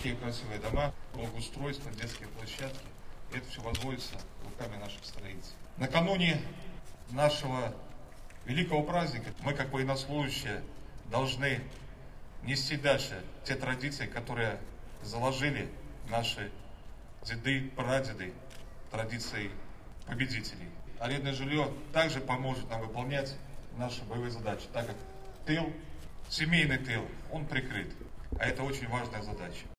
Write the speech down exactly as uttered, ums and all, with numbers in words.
такие красивые дома, благоустройство, детские площадки. Это все возводится руками наших строителей. Накануне нашего великого праздника мы, как военнослужащие, должны нести дальше те традиции, которые заложили наши деды, прадеды, традиции победителей. Арендное жилье также поможет нам выполнять наши боевые задачи, так как тыл, семейный тыл, он прикрыт. А это очень важная задача.